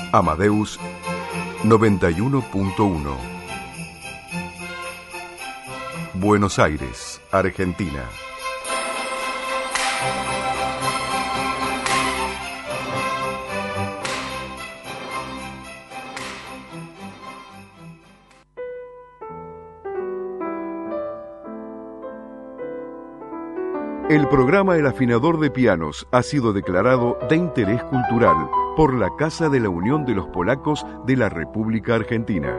Amadeus 91.1. Buenos Aires, Argentina. El programa El Afinador de Pianos ha sido declarado de interés cultural por la Casa de la Unión de los Polacos de la República Argentina.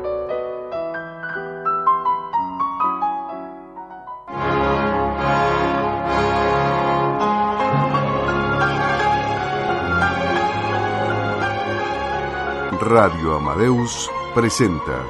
Radio Amadeus presenta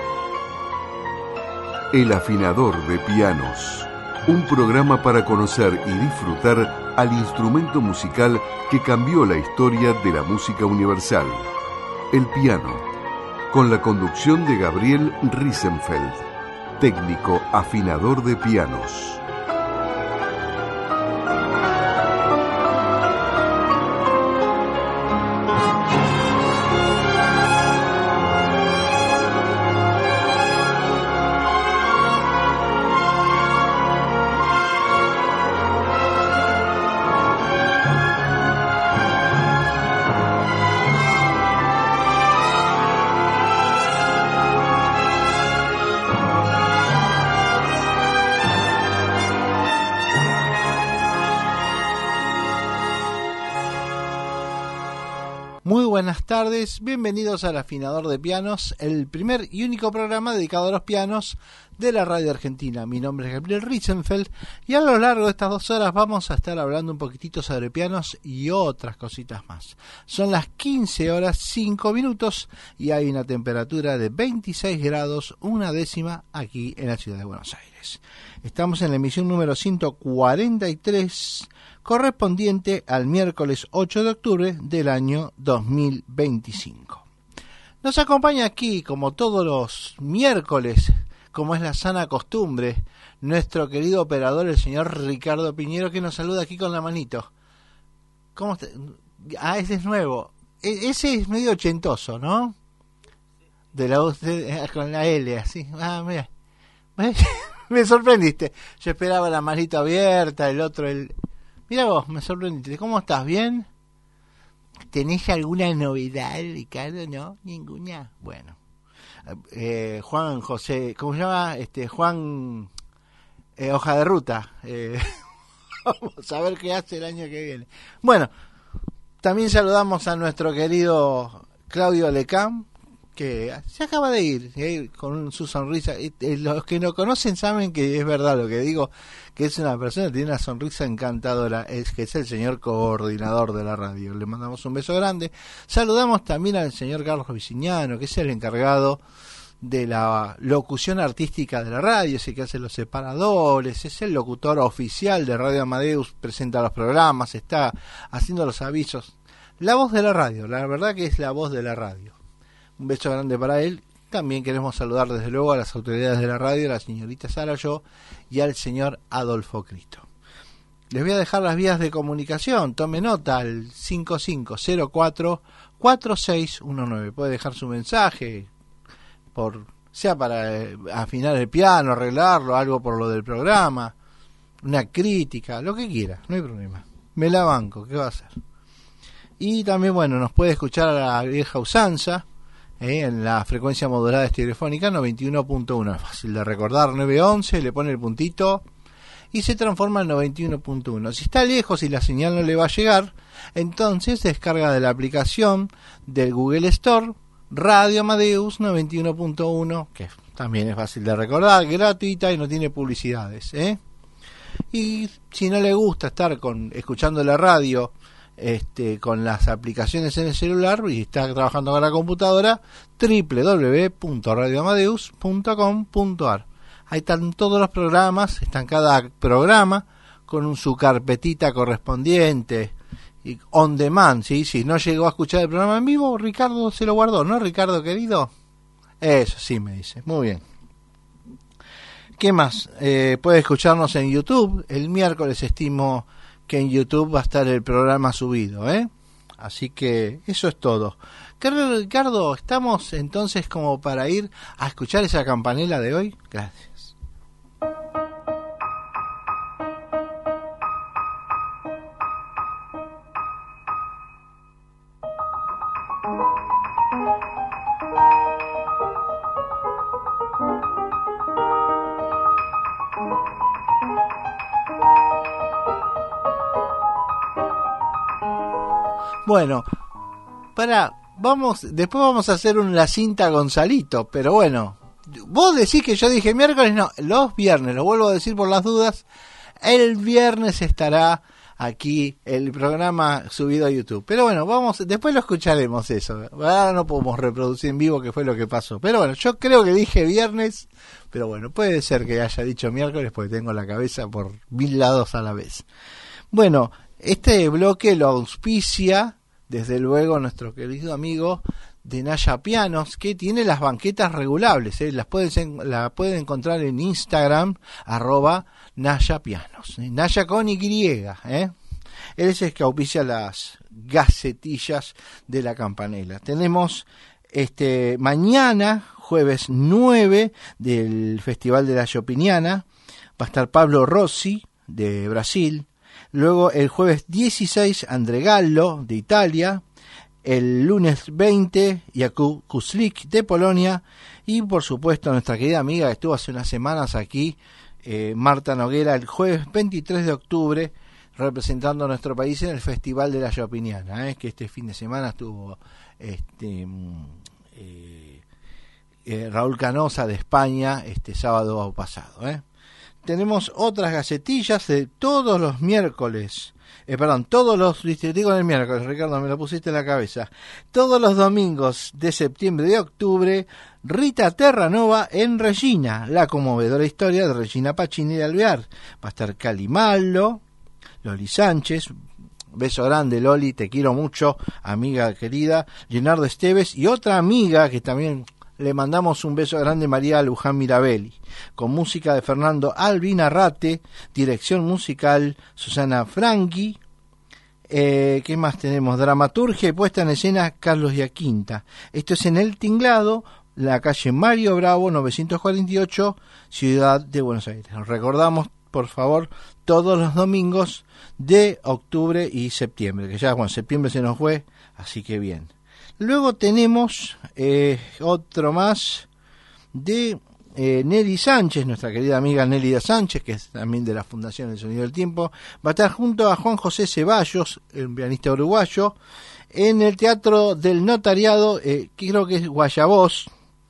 El Afinador de Pianos. Un programa para conocer y disfrutar al instrumento musical que cambió la historia de la música universal, el piano, con la conducción de Gabriel Riesenfeld, técnico afinador de pianos. Buenas tardes, bienvenidos al Afinador de Pianos, el primer y único programa dedicado a los pianos de la radio argentina. Mi nombre es Gabriel Riesenfeld y a lo largo de estas 2 horas vamos a estar hablando un poquitito sobre pianos y otras cositas más. Son las 15 horas 5 minutos y hay una temperatura de 26 grados, 1/10 aquí en la ciudad de Buenos Aires. Estamos en la emisión número 143, correspondiente al miércoles 8 de octubre del año 2025. Nos acompaña aquí, como todos los miércoles, como es la sana costumbre, nuestro querido operador, el señor Ricardo Piñero, que nos saluda aquí con la manito. ¿Cómo está? Ah, ese es nuevo. Ese es medio ochentoso, ¿no? De la voz con la L, así. Ah, mira. Me sorprendiste. Yo esperaba la manito abierta, el otro, Mira vos, me sorprendiste. ¿Cómo estás? ¿Bien? ¿Tenés alguna novedad, Ricardo? ¿No? ¿Ninguna? Bueno. Juan José, ¿cómo se llama? Juan Hoja de Ruta. Vamos a ver qué hace el año que viene. Bueno, también saludamos a nuestro querido Claudio Lecam, que se acaba de ir con su sonrisa. Los que no conocen saben que es verdad lo que digo, que es una persona que tiene una sonrisa encantadora, que es el señor coordinador de la radio. Le mandamos un beso grande. Saludamos también al señor Carlos Vicignano, que es el encargado de la locución artística de la radio, ese que hace los separadores, es el locutor oficial de Radio Amadeus, presenta los programas, está haciendo los avisos. La voz de la radio, la verdad que es la voz de la radio. Un beso grande para él. También queremos saludar desde luego a las autoridades de la radio, a la señorita Sara Yo y al señor Adolfo Cristo. Les voy a dejar las vías de comunicación. Tome nota al 5504-4619. Puede dejar su mensaje, sea para afinar el piano, arreglarlo, algo por lo del programa, una crítica, lo que quiera, no hay problema. Me la banco, ¿qué va a hacer? Y también, bueno, nos puede escuchar a la vieja usanza, en la frecuencia modulada estereofónica 91.1, es fácil de recordar, 911, le pone el puntito y se transforma en 91.1. Si está lejos y la señal no le va a llegar, entonces descarga de la aplicación del Google Store Radio Amadeus 91.1, que también es fácil de recordar, gratuita y no tiene publicidades, Y si no le gusta estar escuchando la radio con las aplicaciones en el celular y está trabajando con la computadora, www.radioamadeus.com.ar. Ahí están todos los programas, están cada programa con su carpetita correspondiente y on demand, ¿sí? Si no llegó a escuchar el programa en vivo, Ricardo se lo guardó, ¿no, Ricardo querido? Eso sí, me dice. Muy bien. ¿Qué más? Puede escucharnos en YouTube. El miércoles estimo que en YouTube va a estar el programa subido, Así que eso es todo. Querido Ricardo, ¿estamos entonces como para ir a escuchar esa campanela de hoy? Gracias. Bueno, después vamos a hacer la cinta Gonzalito, pero bueno, vos decís que yo dije miércoles, no, los viernes, lo vuelvo a decir por las dudas, el viernes estará aquí el programa subido a YouTube, pero bueno, después lo escucharemos eso, ahora no podemos reproducir en vivo qué fue lo que pasó, pero bueno, yo creo que dije viernes, pero bueno, puede ser que haya dicho miércoles porque tengo la cabeza por 1000 lados a la vez. Bueno, este bloque lo auspicia, desde luego, nuestro querido amigo de Naya Pianos, que tiene las banquetas regulables. La pueden encontrar en Instagram, @Naya Pianos. Naya con Y. Él es el que auspicia las gacetillas de la campanela. Tenemos mañana, jueves 9, del Festival de la Chopiniana. Va a estar Pablo Rossi, de Brasil. Luego el jueves 16, André Gallo, de Italia. El lunes 20, Jakub Kuslik, de Polonia. Y por supuesto nuestra querida amiga que estuvo hace unas semanas aquí, Marta Noguera, el jueves 23 de octubre, representando a nuestro país en el Festival de la Chopiniana, que este fin de semana estuvo Raúl Canosa de España, sábado pasado. Tenemos otras gacetillas de todos los miércoles, digo el miércoles, Ricardo, me lo pusiste en la cabeza, todos los domingos de septiembre y de octubre, Rita Terranova en Regina, la conmovedora historia de Regina Pacini de Alvear. Va a estar Cali Mallo, Loli Sánchez, beso grande Loli, te quiero mucho, amiga querida, Leonardo Esteves y otra amiga que también le mandamos un beso grande, María Luján Mirabelli, con música de Fernando Albinarrate, dirección musical Susana Franchi. ¿Qué más tenemos? Dramaturgia y puesta en escena Carlos Giaquinta. Esto es en El Tinglado, la calle Mario Bravo 948, Ciudad de Buenos Aires. Nos recordamos, por favor, todos los domingos de octubre y septiembre, que ya septiembre se nos fue, así que bien. Luego tenemos otro más de Nelly Sánchez, nuestra querida amiga Nelly Sánchez, que es también de la Fundación El Sonido del Tiempo. Va a estar junto a Juan José Ceballos, el pianista uruguayo, en el Teatro del Notariado, que creo que es Guayabós,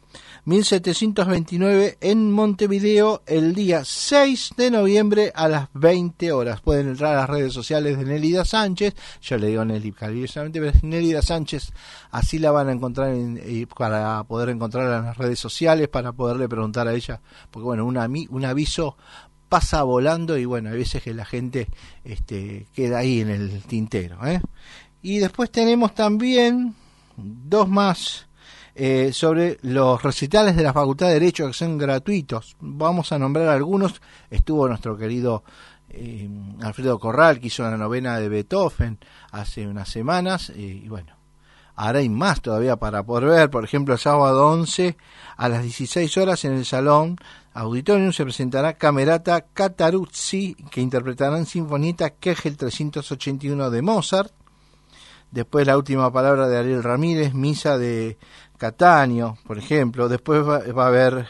1729, en Montevideo, el día 6 de noviembre a las 20 horas. Pueden entrar a las redes sociales de Nelida Sánchez, yo le digo Nelly cariñosamente, pero es Nelida Sánchez, así la van a encontrar para poder encontrarla en las redes sociales, para poderle preguntar a ella, porque bueno, un aviso pasa volando y bueno, hay veces que la gente queda ahí en el tintero. Y después tenemos también dos más, sobre los recitales de la Facultad de Derecho, que son gratuitos. Vamos a nombrar algunos. Estuvo nuestro querido Alfredo Corral, que hizo la novena de Beethoven hace unas semanas, y bueno, ahora hay más todavía para poder ver. Por ejemplo, el sábado 11 a las 16 horas en el Salón Auditorium se presentará Camerata Cataruzzi, que interpretarán Sinfonieta Kegel 381 de Mozart. Después La última palabra de Ariel Ramírez, Misa de Catania, por ejemplo. Después va a haber,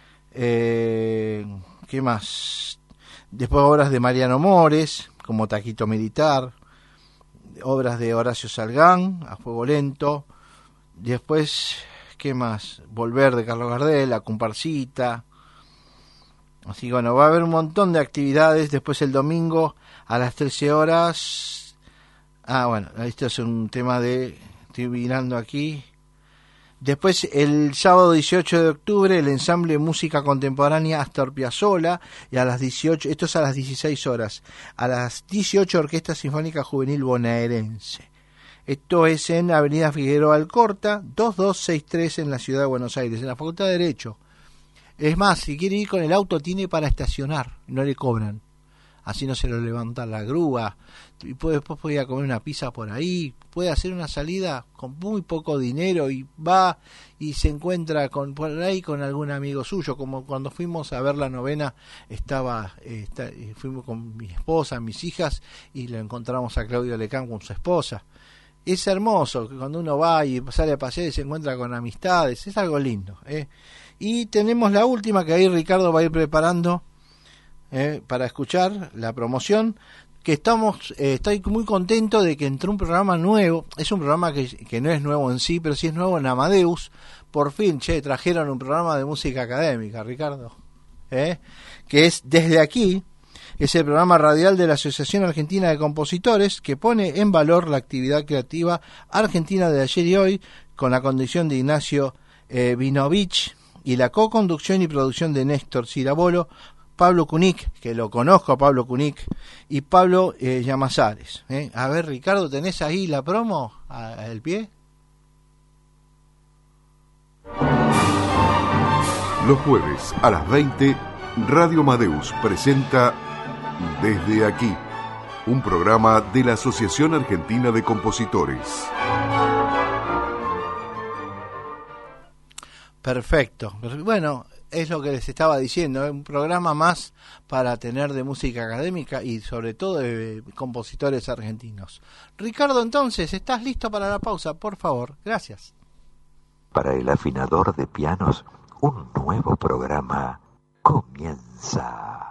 ¿qué más? Después obras de Mariano Mores, como Taquito Militar, obras de Horacio Salgán, A Fuego Lento. Después, ¿qué más? Volver de Carlos Gardel, La Comparsita. Así que bueno, va a haber un montón de actividades. Después el domingo a las 13 horas... bueno, esto es un tema estoy mirando aquí. Después, el sábado 18 de octubre, el ensamble Música Contemporánea Astor Piazzolla, y a las 18, esto es a las 16 horas, a las 18 Orquesta Sinfónica Juvenil Bonaerense. Esto es en Avenida Figueroa Alcorta, 2263 en la Ciudad de Buenos Aires, en la Facultad de Derecho. Es más, si quiere ir con el auto, tiene para estacionar, no le cobran. así no se lo levanta la grúa, y después puede ir a comer una pizza por ahí, puede hacer una salida con muy poco dinero y va y se encuentra por ahí con algún amigo suyo, como cuando fuimos a ver la novena, fuimos con mi esposa, mis hijas, y lo encontramos a Claudio Lecán con su esposa. Es hermoso que cuando uno va y sale a pasear y se encuentra con amistades, es algo lindo, Y tenemos la última que ahí Ricardo va a ir preparando para escuchar la promoción, que estoy muy contento de que entró un programa nuevo. Es un programa que no es nuevo en sí, pero sí es nuevo en Amadeus. Por fin, trajeron un programa de música académica, Ricardo, que es Desde Aquí. Es el programa radial de la Asociación Argentina de Compositores, que pone en valor la actividad creativa argentina de ayer y hoy, con la conducción de Ignacio Vinovich y la co-conducción y producción de Néstor Cirabolo, Pablo Kunik, que lo conozco a Pablo Kunik, y Pablo Llamazares. A ver, Ricardo, ¿tenés ahí la promo al pie? Los jueves a las 20, Radio Amadeus presenta Desde Aquí, un programa de la Asociación Argentina de Compositores. Perfecto. Bueno, es lo que les estaba diciendo, un programa más para tener de música académica y sobre todo de compositores argentinos. Ricardo, entonces, ¿estás listo para la pausa? Por favor, gracias. Para el afinador de pianos, un nuevo programa comienza.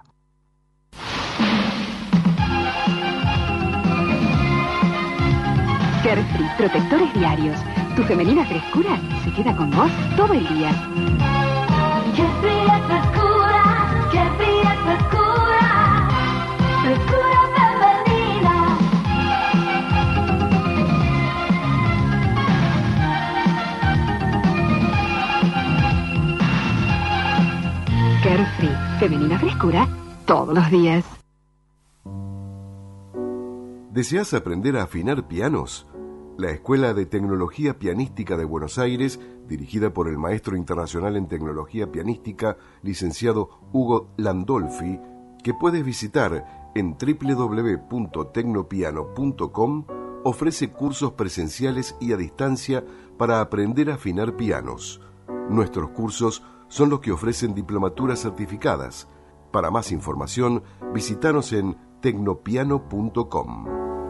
Carefree, protectores diarios. Tu femenina frescura se queda con vos todo el día. Carefree es frescura, Carefree es frescura, frescura femenina. Carefree, femenina frescura todos los días. ¿Deseas aprender a afinar pianos? La Escuela de Tecnología Pianística de Buenos Aires, dirigida por el maestro internacional en tecnología pianística, licenciado Hugo Landolfi, que puedes visitar en www.tecnopiano.com, ofrece cursos presenciales y a distancia para aprender a afinar pianos. Nuestros cursos son los que ofrecen diplomaturas certificadas. Para más información, visítanos en tecnopiano.com.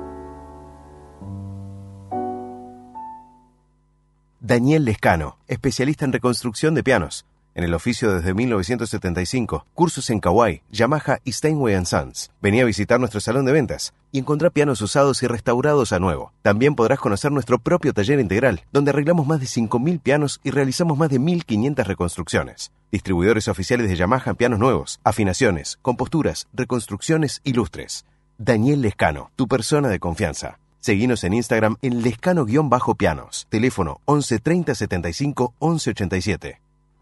Daniel Lescano, especialista en reconstrucción de pianos. En el oficio desde 1975, cursos en Kawai, Yamaha y Steinway & Sons. Vení a visitar nuestro salón de ventas y encontrá pianos usados y restaurados a nuevo. También podrás conocer nuestro propio taller integral, donde arreglamos más de 5.000 pianos y realizamos más de 1.500 reconstrucciones. Distribuidores oficiales de Yamaha en pianos nuevos, afinaciones, composturas, reconstrucciones y lustres. Daniel Lescano, tu persona de confianza. Seguinos en Instagram en lescano_pianos. Teléfono 11 30 75 11 87.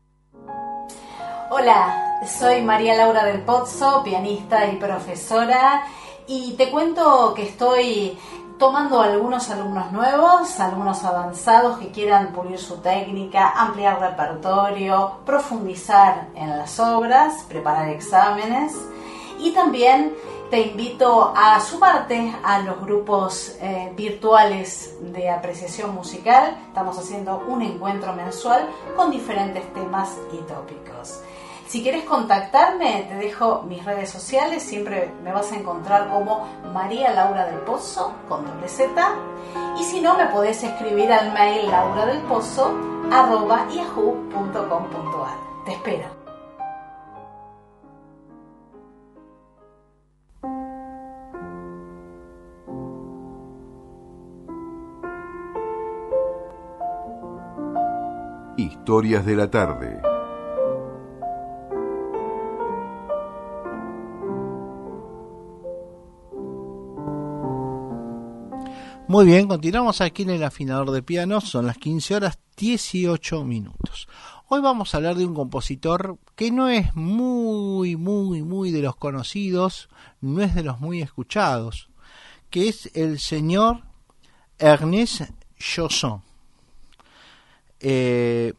Hola, soy María Laura del Pozzo, pianista y profesora, y te cuento que estoy tomando algunos alumnos nuevos, alumnos avanzados que quieran pulir su técnica, ampliar repertorio, profundizar en las obras, preparar exámenes, y también te invito a sumarte a los grupos virtuales de apreciación musical. Estamos haciendo un encuentro mensual con diferentes temas y tópicos. Si quieres contactarme, te dejo mis redes sociales. Siempre me vas a encontrar como María Laura del Pozzo con doble Z. Y si no, me podés escribir al mail lauradelpozo@yahoo.com.ar. Te espero. Historias de la tarde. Muy bien, continuamos aquí en el afinador de pianos, son las 15 horas 18 minutos. Hoy vamos a hablar de un compositor que no es muy de los conocidos, no es de los muy escuchados, que es el señor Ernest Chausson.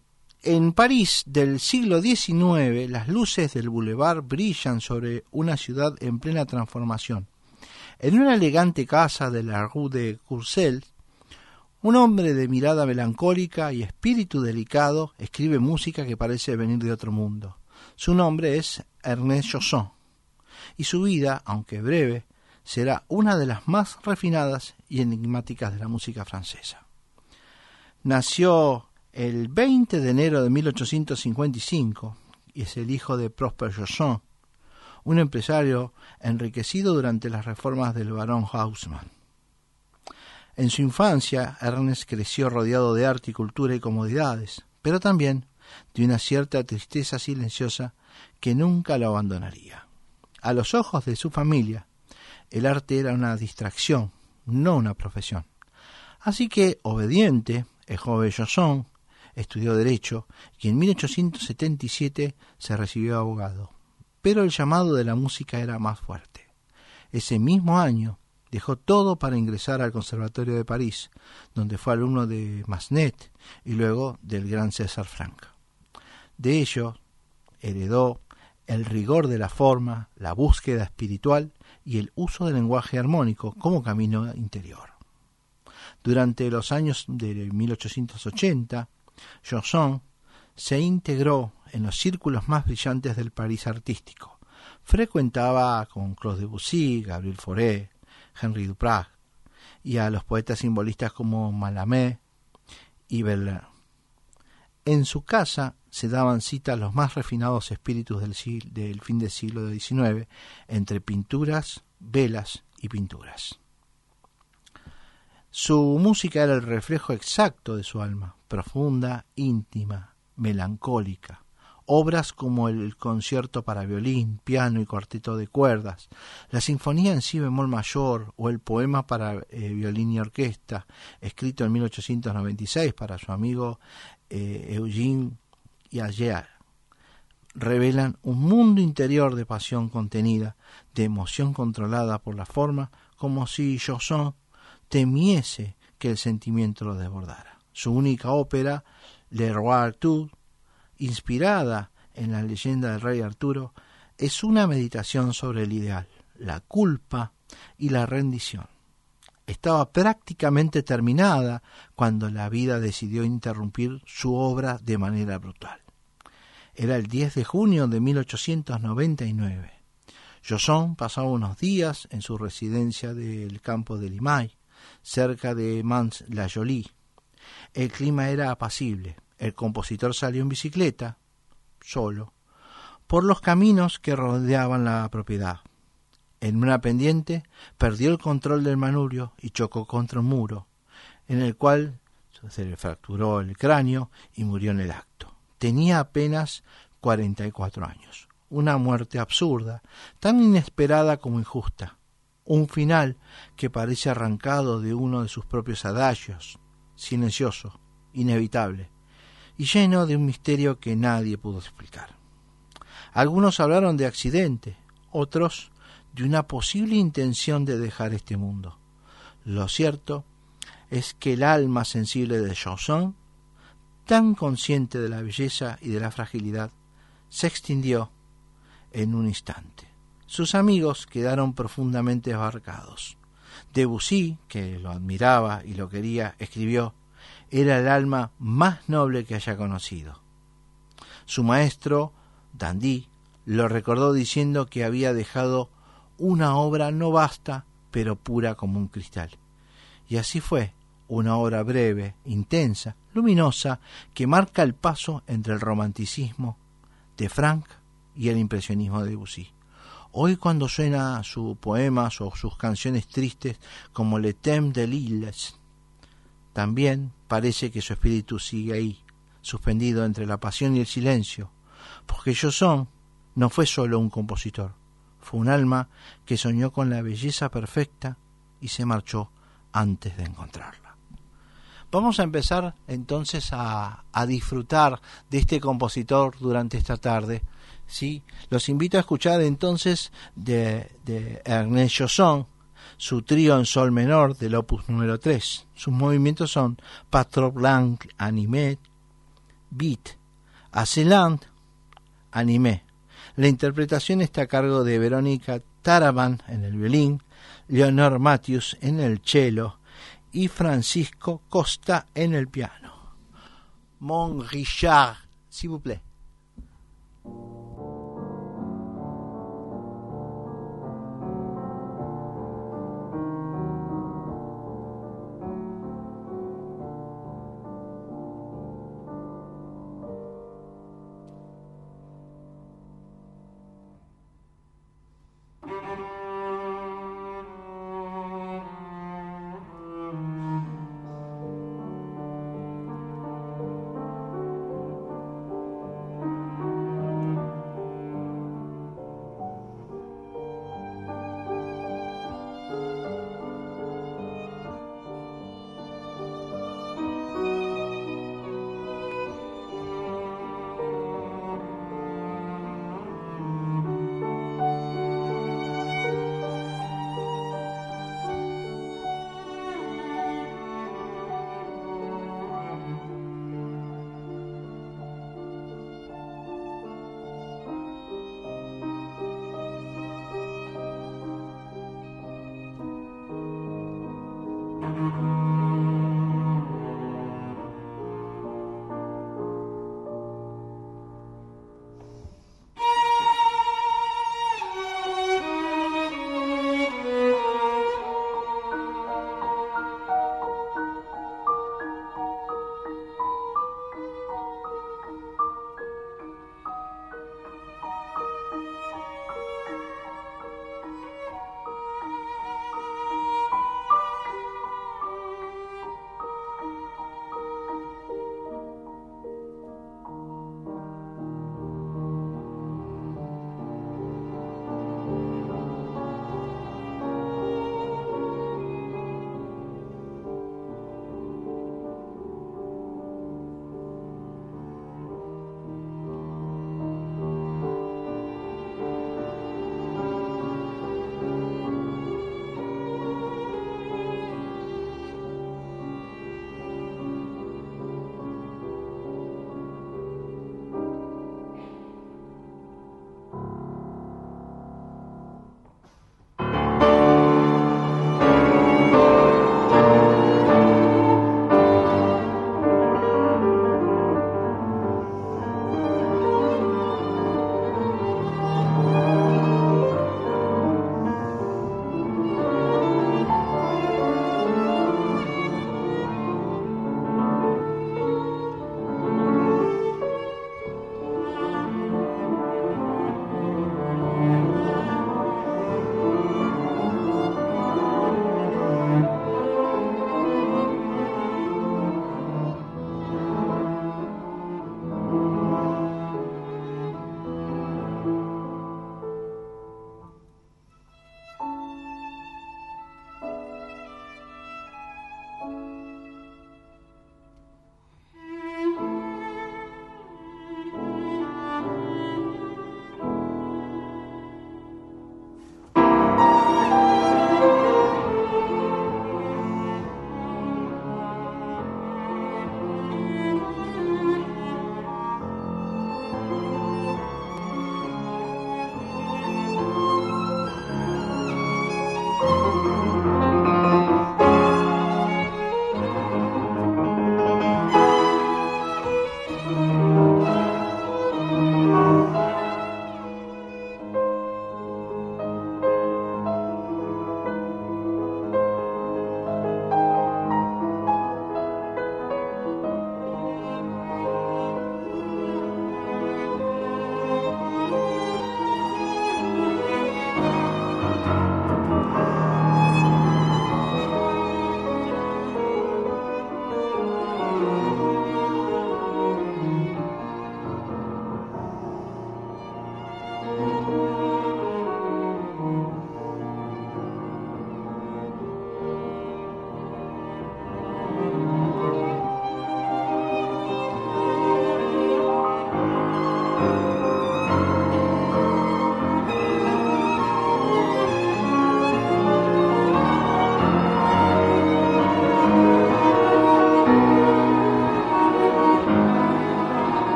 En París del siglo XIX, las luces del boulevard brillan sobre una ciudad en plena transformación. En una elegante casa de la Rue de Courcelles, un hombre de mirada melancólica y espíritu delicado escribe música que parece venir de otro mundo. Su nombre es Ernest Chausson, y su vida, aunque breve, será una de las más refinadas y enigmáticas de la música francesa. Nació el 20 de enero de 1855 y es el hijo de Prosper Chausson, un empresario enriquecido durante las reformas del barón Haussmann. En su infancia, Ernest creció rodeado de arte y cultura y comodidades, pero también de una cierta tristeza silenciosa que nunca lo abandonaría. A los ojos de su familia, el arte era una distracción, no una profesión. Así que, obediente, el joven Chausson estudió Derecho y en 1877 se recibió de abogado. Pero el llamado de la música era más fuerte. Ese mismo año dejó todo para ingresar al Conservatorio de París, donde fue alumno de Massenet y luego del gran César Franck. De ello heredó el rigor de la forma, la búsqueda espiritual y el uso del lenguaje armónico como camino interior. Durante los años de 1880, Chausson se integró en los círculos más brillantes del París artístico. Frecuentaba con Claude Debussy, Gabriel Fauré, Henri Duprat y a los poetas simbolistas como Mallarmé y Baudelaire. En su casa se daban cita los más refinados espíritus del fin del siglo XIX, entre pinturas, velas y pinturas. Su música era el reflejo exacto de su alma, profunda, íntima, melancólica. Obras como el concierto para violín, piano y cuarteto de cuerdas, la sinfonía en si bemol mayor o el poema para violín y orquesta, escrito en 1896 para su amigo Eugène Jaeger, revelan un mundo interior de pasión contenida, de emoción controlada por la forma, como si Chausson temiese que el sentimiento lo desbordara. Su única ópera, Le Roi Arthur, inspirada en la leyenda del rey Arturo, es una meditación sobre el ideal, la culpa y la rendición. Estaba prácticamente terminada cuando la vida decidió interrumpir su obra de manera brutal. Era el 10 de junio de 1899. Chausson pasaba unos días en su residencia del campo de Limaille, cerca de Mans-la-Jolie. El clima era apacible. El compositor salió en bicicleta, solo, por los caminos que rodeaban la propiedad. En una pendiente perdió el control del manubrio y chocó contra un muro, en el cual se le fracturó el cráneo y murió en el acto. Tenía apenas 44 años. Una muerte absurda, tan inesperada como injusta. Un final que parece arrancado de uno de sus propios adagios, silencioso, inevitable, y lleno de un misterio que nadie pudo explicar. Algunos hablaron de accidente, otros de una posible intención de dejar este mundo. Lo cierto es que el alma sensible de Chausson, tan consciente de la belleza y de la fragilidad, se extinguió en un instante. Sus amigos quedaron profundamente abarcados. Debussy, que lo admiraba y lo quería, escribió: «Era el alma más noble que haya conocido». Su maestro, Dandy, lo recordó diciendo que había dejado una obra no vasta, pero pura como un cristal. Y así fue, una obra breve, intensa, luminosa, que marca el paso entre el romanticismo de Franck y el impresionismo de Debussy. Hoy, cuando suena sus poemas o sus canciones tristes como Le Thème de l'Île, también parece que su espíritu sigue ahí, suspendido entre la pasión y el silencio, porque Chausson no fue solo un compositor, fue un alma que soñó con la belleza perfecta y se marchó antes de encontrarla. Vamos a empezar entonces a disfrutar de este compositor durante esta tarde. ¿Sí? Los invito a escuchar entonces de Ernest Chausson, su trío en sol menor del opus número 3. Sus movimientos son Pas trop lent, animé, beat, Asylum, anime. La interpretación está a cargo de Verónica Taraban en el violín, Leonor Matthews en el cello y Francisco Costa en el piano. Mon Richard, s'il vous plaît.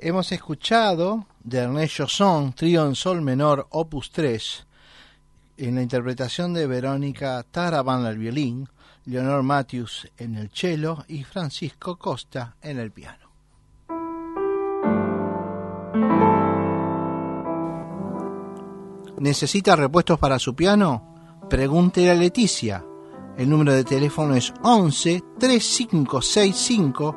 Hemos escuchado de Ernest Chausson, trío en sol menor, opus 3, en la interpretación de Verónica Tarabán al violín, Leonor Matthews en el cello y Francisco Costa en el piano. ¿Necesita repuestos para su piano? Pregúntele a Leticia. El número de teléfono es 11 3565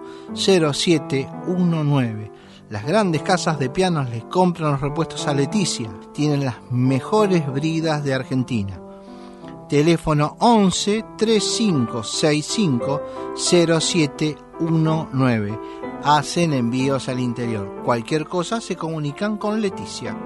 0719. Las grandes casas de pianos les compran los repuestos a Leticia. Tienen las mejores bridas de Argentina. Teléfono 11 3565 0719. Hacen envíos al interior. Cualquier cosa se comunican con Leticia.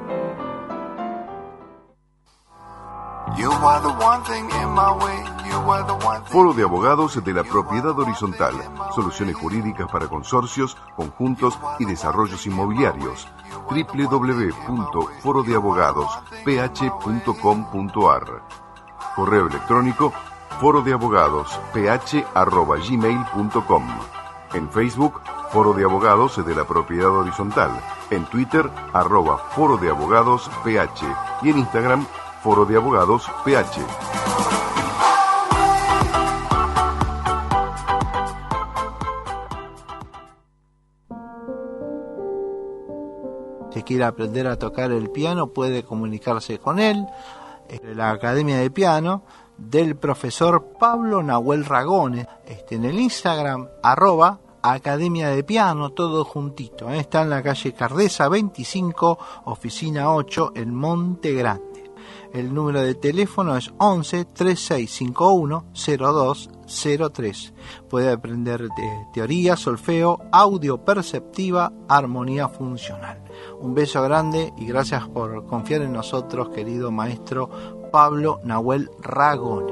Foro de Abogados de la Propiedad Horizontal. Soluciones jurídicas para consorcios, conjuntos y desarrollos inmobiliarios. www.forodeabogadosph.com.ar. Correo electrónico forodeabogadosph@gmail.com. En Facebook, Foro de Abogados de la Propiedad Horizontal. En Twitter, @Foro de Abogados PH. Y en Instagram, Foro de Abogados PH. Si quiere aprender a tocar el piano, puede comunicarse con él. La Academia de Piano del profesor Pablo Nahuel Ragone, en el Instagram, @Academia de Piano, todo juntito. Está en la calle Cardesa 25, oficina 8, en Monte Grande. El número de teléfono es 11 3651 0203. Puede aprender teoría, solfeo, audio perceptiva, armonía funcional. Un beso grande y gracias por confiar en nosotros, querido maestro Pablo Nahuel Ragone.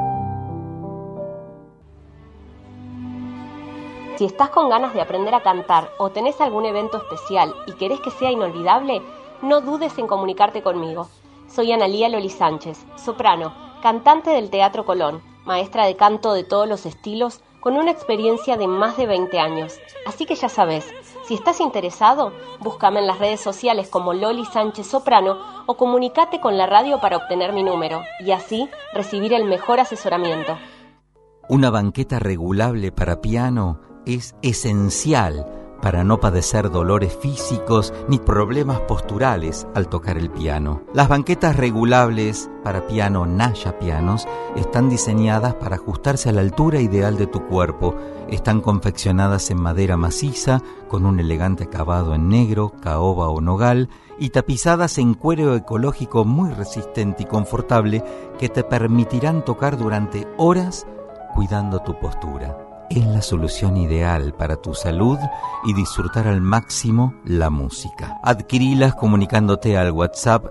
Si estás con ganas de aprender a cantar o tenés algún evento especial y querés que sea inolvidable, no dudes en comunicarte conmigo. Soy Analía Loli Sánchez, soprano, cantante del Teatro Colón, maestra de canto de todos los estilos, con una experiencia de más de 20 años. Así que ya sabes, si estás interesado, búscame en las redes sociales como Loli Sánchez Soprano o comunícate con la radio para obtener mi número y así recibir el mejor asesoramiento. Una banqueta regulable para piano es esencial para no padecer dolores físicos ni problemas posturales al tocar el piano. Las banquetas regulables para piano Naya Pianos están diseñadas para ajustarse a la altura ideal de tu cuerpo. Están confeccionadas en madera maciza, con un elegante acabado en negro, caoba o nogal, y tapizadas en cuero ecológico muy resistente y confortable que te permitirán tocar durante horas cuidando tu postura. Es la solución ideal para tu salud y disfrutar al máximo la música. Adquirilas comunicándote al WhatsApp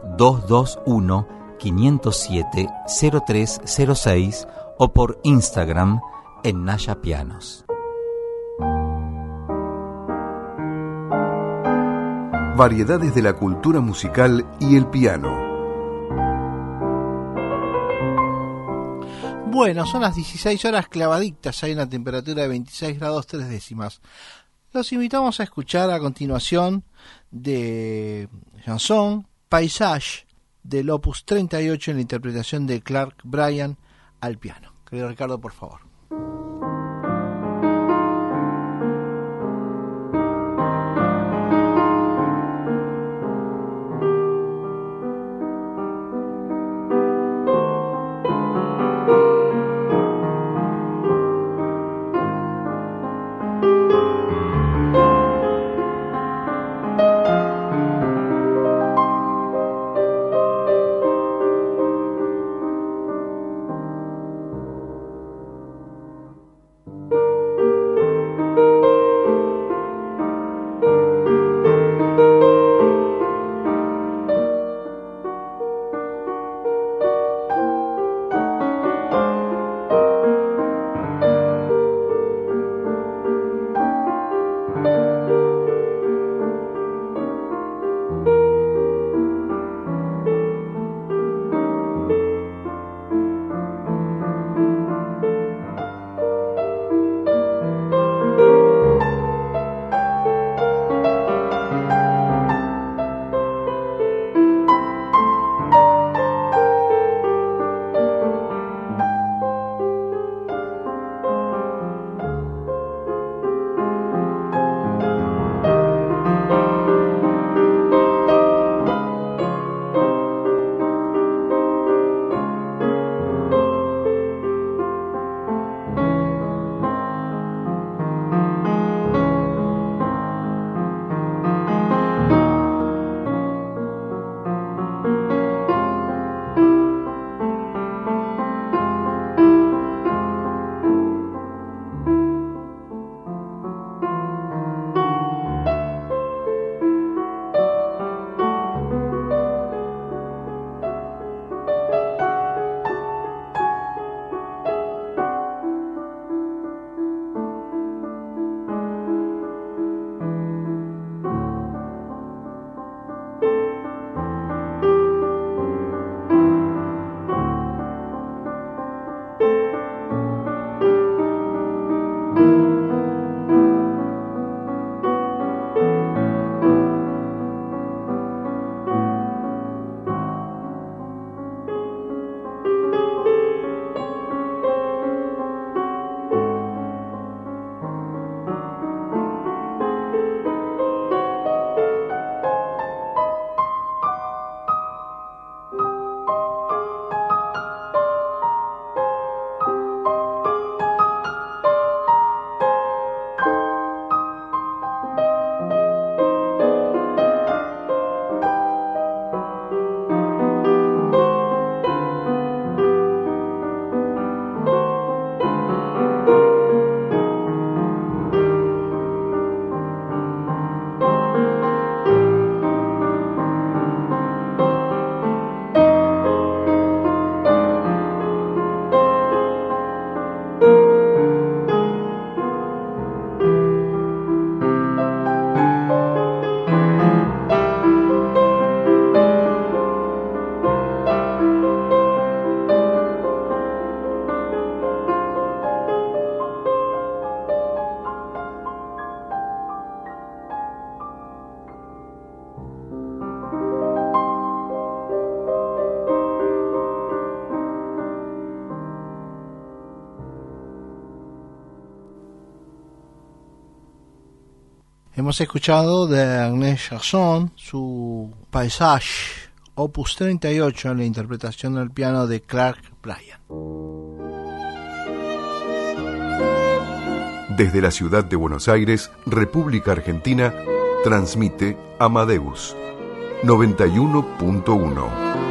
221-507-0306 o por Instagram en Naya Pianos. Variedades de la cultura musical y el piano. Bueno, son las 16 horas clavaditas, hay una temperatura de 26 grados 3 décimas. Los invitamos a escuchar a continuación de Chanson, Paysage, del opus 38 en la interpretación de Clark Bryan al piano. Querido Ricardo, por favor. Hemos escuchado de Agnès Chausson su Paysage, opus 38, en la interpretación del piano de Clark Bryan. Desde la ciudad de Buenos Aires, República Argentina, transmite Amadeus 91.1.